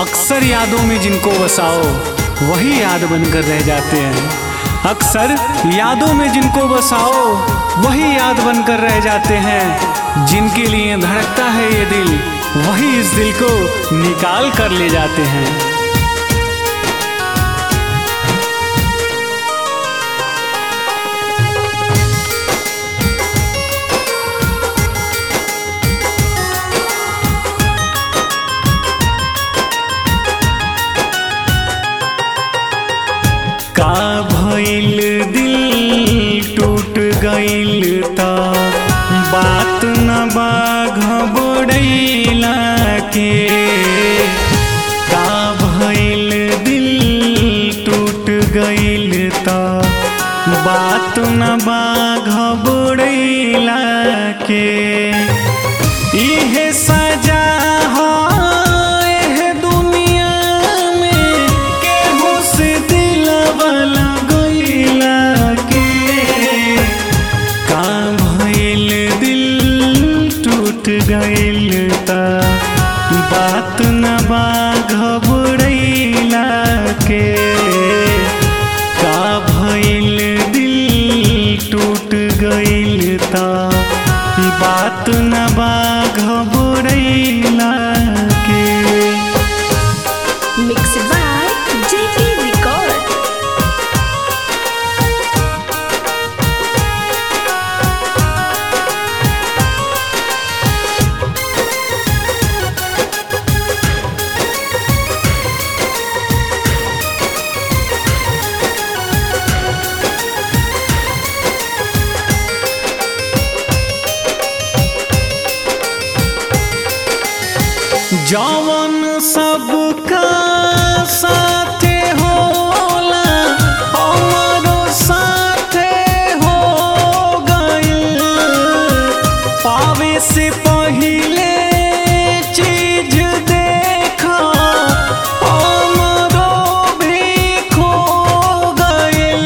अक्सर यादों में जिनको बसाओ वही याद बनकर रह जाते हैं। अक्सर यादों में जिनको बसाओ वही याद बनकर रह जाते हैं। जिनके लिए धड़कता है ये दिल वही इस दिल को निकाल कर ले जाते हैं। का भइल दिल टूट गइल त बात न बा घबड़ैला के। का भइल दिल टूट गइल त बात न बा घबड़ैला के। इहे सजा गइल त बात न बा घबड़ैला के। का भइल दिल टूट गइल त बात न बा घबड़ैला के। Mixed by JK Record. जवन सबका साथे होला हमारो साथे हो गइल। पावे से पहिले चीज देखा हमरो भी खो गइल।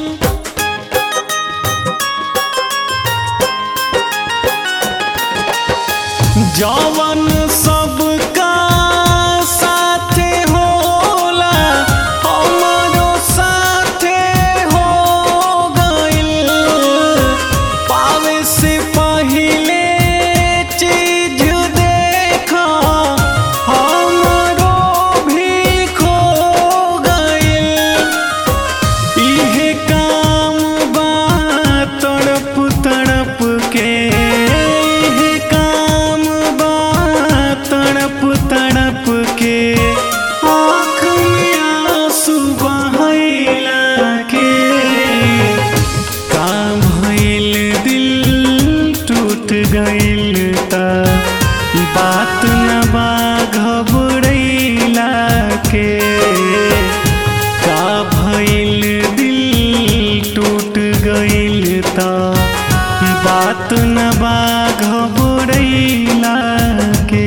जवन सबका साथे होला हमारो साथे हो गइल। पावे से पहिले चीज देखा हमरो भी खो गइल। इहे काम बा तड़प तड़प के। तड़प के आँख में आंसू बहैला के। का भइल दिल टूट गइल त बात न बा घबड़ैला के। का भइल दिल टूट गइल त बात न बा घबड़ैला के।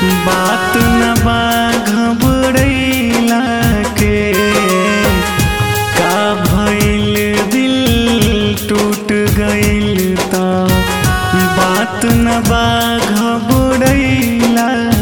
बात न बा घबरैला के, का भइल दिल टूट गइल त बात न बा घबरैला